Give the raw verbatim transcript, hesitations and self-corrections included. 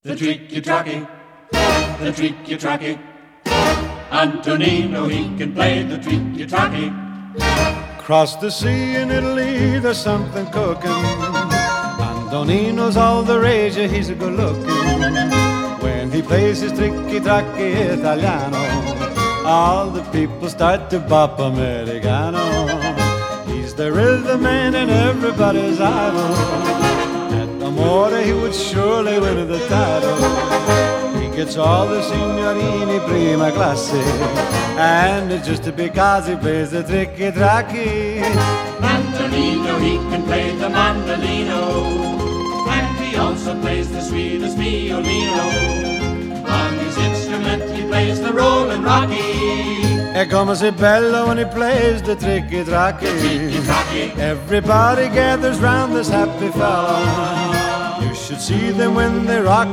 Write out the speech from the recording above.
the tricky-tracky, the tricky-tracky. Antonino, he can play the tricky-tracky. Across the sea in Italy, there's something cooking. Antonino's all the rage, he's a good looking. When he plays his tricky-tracky Italiano, all the people start to bop Americano. He's the rhythm man and everybody's idol. At Amore he would surely win the title. He gets all the signorini prima classe, and it's just because he plays the tricky-tracky. Antonino, he can play the mandolino, and he also plays the sweetest violino. On his instrument he plays the rollin' rocky. E come si bello when he plays the tricky-tracky. Everybody gathers round this happy fella. You should see them when they rock